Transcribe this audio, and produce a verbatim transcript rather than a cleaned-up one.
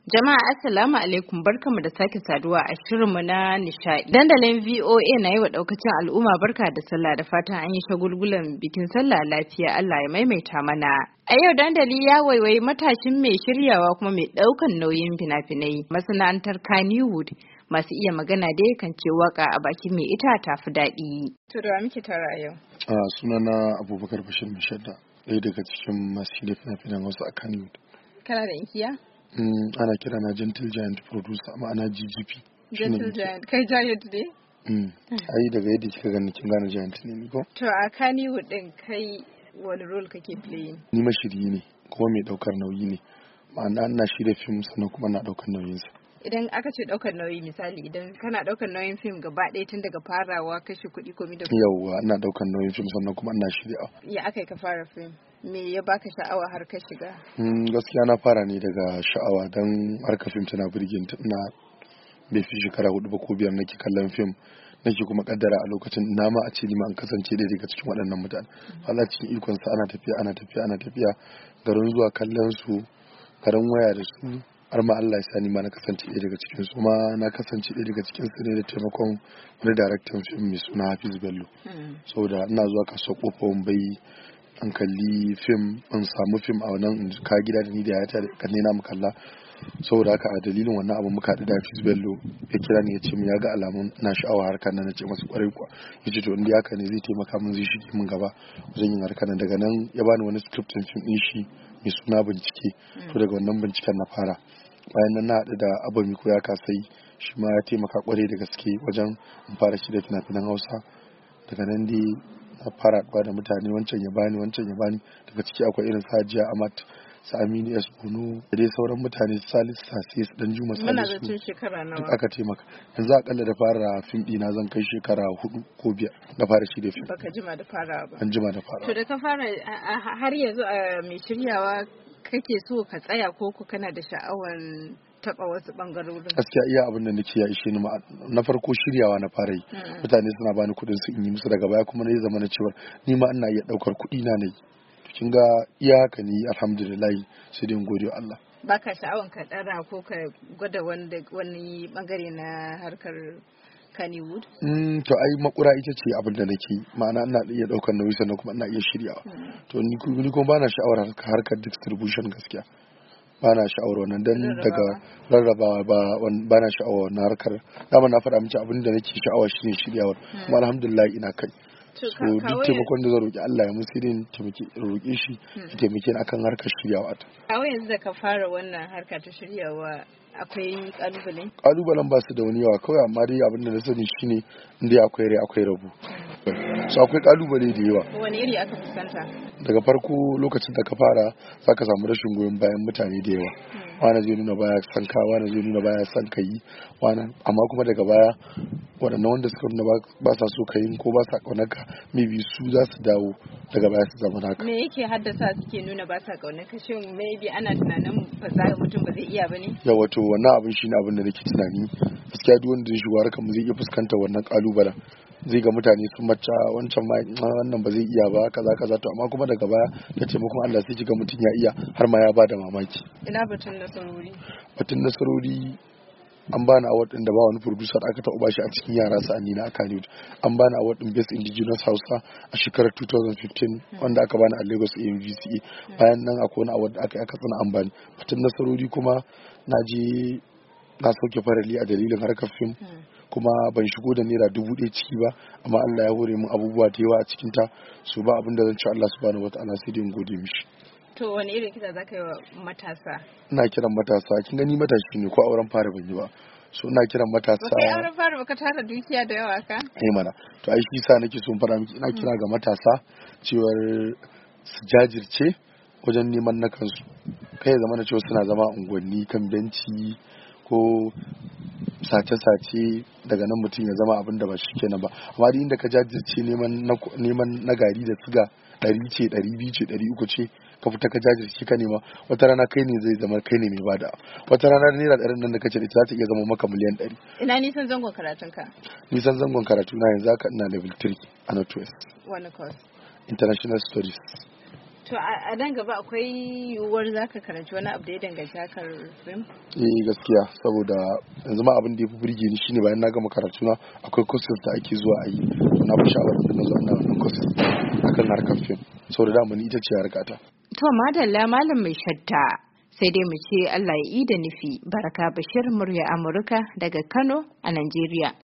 Jama'a assalamu alaikum barkamu da sake saduwa a shirinmu na nishadi. Dandalin V O A na yi wa daukacin al'umma barka da sallah da fatan an yi shagulgulan bikin sallah lafiya, Allah ya maimaita mana. A yau dandali ya waiwayi matashin mai shiryawa kuma mai daukan nauyin fina-finai masana'antar Kannywood. Masu iya magana dai kan ce waka a bakin mai ita tafi daɗi. To da muke tara yau. A sunana Abubakar Bashir Mishadda, ɗaya daga cikin masu shirya fina-finan wasu a Kannywood. Kana da inkiya? Mm, ana kira na Gentle Giant Producer, ma'ana G G P. Gentle Giant, kai Giant ne? Mm. Ai daga yadda kika gani kin gane Giant ne ni ko? To a Kannywood din kai wani role kake playing? Ni mashiryi ne, kuma mai daukar nauyi ne. Ma'ana ina shirya film sannan kuma na daukar nauyinsa. Idan aka ce daukar nauyi misali idan kana daukar nauyin film gaba ɗaya tun daga farawa kashe kuɗi komi da yawwa ina daukar nauyin film sannan kuma ina shirya. Ya aka ka fara film? Me ya baka sha'awa har ka shiga? Mm, gaskiya na fara ne daga sha'awa don harkar film tana burge ta ina bai fi shekara hudu ba ko biyar nake kallon film nake kuma kaddara a lokacin ina ma a ce ni ma an kasance da daga cikin waɗannan mutane. Allah cikin ikon sa ana tafiya ana tafiya ana tafiya garin zuwa kallon su garin waya da su har ma Allah ya sa ni ma na kasance ɗaya daga cikin su kuma na kasance ɗaya daga cikin su ne da taimakon wani daraktan film mai suna Hafiz Bello. Saboda ina zuwa kasuwar Kofar Bai an kalli fim an samu fim a wannan ka gida da ni da yata da kanne na mu kalla. Saboda haka a dalilin wannan abu muka haɗu da Hafiz Bello ya kira ni ya ce min ya ga alamun na sha'awa harkar nan, na ce masa kwarai kuwa. Ya ce to inda haka ne zai taimaka min zai shige min gaba wajen yin harkar nan. Daga nan ya bani wani script din fim din shi mai suna bincike. To daga wannan binciken na fara. Bayan nan na haɗu da Abami ko ya kasai shi ma ya taimaka kwarai da gaske wajen in fara shirya fina-finan Hausa. Daga nan dai na fara haɗuwa da mutane wancan ya bani wancan ya bani daga ciki akwai irin Hajiya Amat, su Aminu S Bono da dai sauran mutane su Salisu Sase su Dan Juma Salisu. Muna zancen shekara nawa? Duk aka taimaka. Yanzu akalla da fara fim ɗina zan kai shekara hudu ko biyar na fara shirya fim. Baka jima da fara ba. An jima da fara. To da ka fara har yanzu a mai shiryawa kake so ka tsaya ko ku kana da sha'awar taba wasu bangarorin? Gaskiya iya abin da nake ya ishe ni na farko shiryawa na fara yi. Mutane suna bani kuɗin su in yi musu daga baya kuma na yi zama na cewa ni ma ina iya ɗaukar kuɗi na nayi. Kin ga iya haka ni alhamdulillah sai dai gode wa Allah. Baka sha'awan ka ɗara ko ka gwada wani bangare na harkar Kannywood? Mm, to ai makura ita ce abin da nake ma'ana ina iya ɗaukar nauyi sannan kuma ina iya shiryawa. To ni kuma bana sha'awar harkar distribution gaskiya. Ba na sha'awar wannan don daga rarrabawa ba na sha'awar wannan harkar. Dama na faɗa miki abin da nake sha'awa shine shiryawar kuma alhamdulillah ina kai. So duk taimakon da zan roƙi Allah ya musu irin taimake roƙe shi ya taimake ni akan harkar shiryawa ta. A yanzu da ka fara wannan harka ta shiryawa akwai kalubale? Kalubalen ba su da wani yawa kawai amma dai abin da na sani shine inda akwai rai akwai rabu. So akwai kalubale da yawa. Wani iri aka fuskanta? Daga farko lokacin da ka fara za ka samu rashin goyon bayan mutane da yawa. Wani zai nuna baya son ka, wani zai nuna baya son ka yi, wani amma kuma daga baya waɗannan wanda suka nuna ba sa so ka yi ko ba sa ƙaunar ka maybe su za su dawo daga baya su zama naka. Me yake haddasa suke nuna ba sa ƙaunar ka? Shin maybe ana tunanin ba za mutum ba zai iya ba ne? Yawa to wannan abin shine abin da nake tunani. Gaskiya duk wanda zai shigo harkar mu zai iya fuskantar wannan ƙalubalen. Zai ga mutane sun maca wancan ma wannan ba zai iya ba kaza kaza to amma kuma daga baya da taimakon Allah sai kiga mutum ya iya har ma ya bada mamaki. Ina batun nasarori? Batun nasarori an bani award din da ba wani producer aka taɓa bashi a cikin yara sa'anni na Kannywood. An bani award din Best Indigenous Hausa a shekarar two thousand fifteen wanda aka bani a Lagos A M V C A. Bayan nan akwai wani award da aka aka tsana an bani. Batun nasarori kuma na je na sauke farali a dalilin harkar fim kuma ban shigo da naira dubu ɗaya ciki ba amma Allah ya hore min abubuwa da yawa a cikin ta so ba abin da zan ci Allah subhanahu wataala sai dai in gode mishi. To wani irin kira zaka yi wa matasa? Ina kiran matasa kin gani matashi ne ko auren fara ban yi ba so ina kiran matasa. Kai auren fara baka tara dukiya da yawa ka? Eh mana to ai shi sa nake so in fara miki ina kira ga matasa cewar su jajirce wajen neman na kansu kai ya zama na cewa suna zama unguwanni kan benci ko sace-sace daga nan mutum ya zama abin da ba shi kenan ba amma da inda ka jajirce neman na gari da siga ɗari ce ɗari biyu ce ɗari uku ce ka fita ka jajirce ka nema wata rana kai ne zai zama kai ne mai bada wata rana naira ɗarin nan da kace ita za ta iya zama maka miliyan ɗari. Ina nisan zangon karatun ka? Nisan zangon karatu na yanzu haka ina level three a Northwest. Wani course? International Studies. To a nan gaba akwai yiwuwar zaka karanci wani abu da ya danganci harkar fim? Eh gaskiya, saboda yanzu ma abin da ya fi burge ni shine bayan na gama karatu na akwai courses da ake zuwa a yi, to na fi sha'awar da na zo ana wannan courses akan harkar fim, saboda dama ni ita ce harkata. To madalla malam mai shadda, sai dai mu ce Allah ya yi da nufi. Baraka Bashir, murya Amurka daga Kano a Najeriya.